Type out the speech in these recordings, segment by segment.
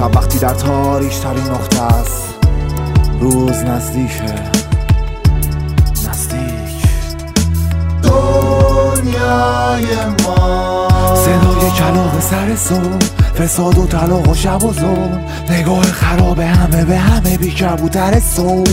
شب وقتی در تاریک ترین نقطه است، روز نزدیکه، نزدیک. دنیای ما صدای کلاغ سر صبح، فساد و طلاق و شب و ظلم، نگاه خراب همه به همه، بی کبوتر صبح.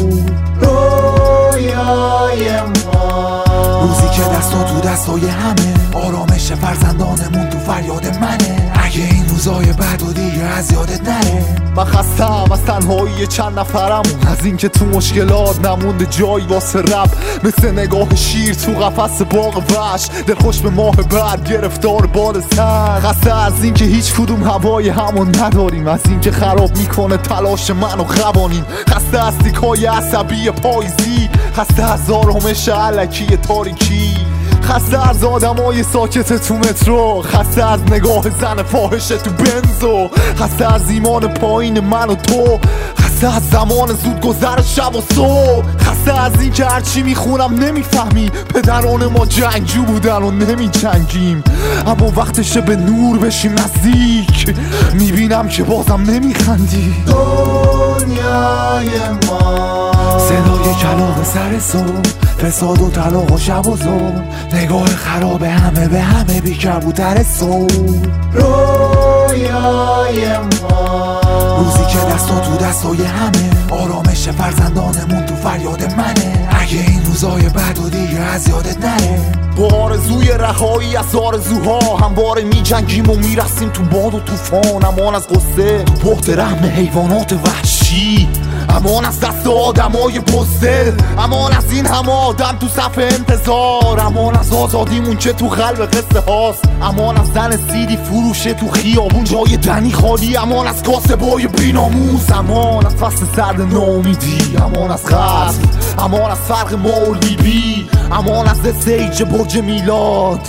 رویای ما روزی که دستا تو دستای همه، آرامش فرزندانمون تو فریاد منه. اگه این روزای بد و دیگه از یادت نره. من خستم از تنهایی چند نفرم، از این که تو مشکلات نمونده جایی واسه رب. مثل نگاه شیر تو قفس باغ وحش، دلخوش به ماه بعد گرفتار بال سر. خسته از این که هیچ کدوم هوای همون نداریم، از این که خراب میکنه تلاش من و قوانین. خسته از تیکای عصبی پاییزی، خسته از آرامش علکی تاریکی، خسته از آدمای ساکت تو مترو، خسته از نگاه زن فاحشه تو بنزو، خسته از ایمان پایین من و تو، خسته از زمان زود گذر شب و صبح، خسته از این که هرچی میخونم نمیفهمی. پدران ما جنگجو بودن و نمی جنگیم، اما وقتشه به نور بشیم نزدیک. میبینم که بازم نمیخندی. دنیای ما صدای کلاغ سر صبح، فساد و طلاق و شب و ظلم، نگاه خراب همه به همه، بی کبوتر صبح. رویای ما روزی که دستا تو دستای همه، آرامش فرزندانمون تو فریاد منه. اگه این روزای بد و دیگه از یادت نره. با آرزوی رهایی از آرزوها همواره می جنگیم و میرسیم تو باد و طوفان. امان از غصه تو بحت رحم حیوانات وحشی، امان از دست آدمای بزدل، امان از این همه آدم تو صف انتظار، امان از آزادیمون که تو قلب قصه هاست، امان از زن سیدی فروشه تو خیابون جای دنی خالی، امان از کاسبای بیناموز، امان از فصل سرد ناامیدی، امان از قتل، امان از فرق ما و لیبی، امان از استیج برج میلاد.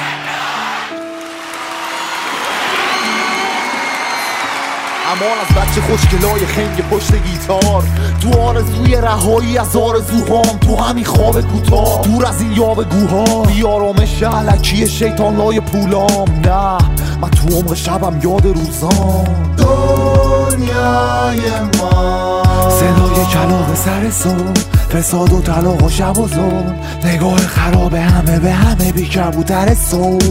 امان از بچه خوشگلای خنگ پشت گیتار، تو آرزوی رهایی از آرزوهام، تو همین خواب کوتاه، دور از این یاوه‌گوها، بی آرامش علکی شیطانلای پولام. نه من تو عمق شبم یاد روزام. دنیای ما صدای کلاغ سر صبح، فساد و طلاق و شب و ظلم، نگاه خراب همه به همه، بی کبوتر صبح.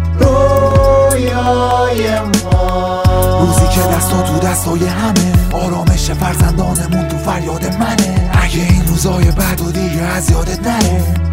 رویای ما روزی که دستا تو دستای همه، آرامش فرزندانمون تو فریاد منه. اگه این روزای بد و دیگه از یادت نره.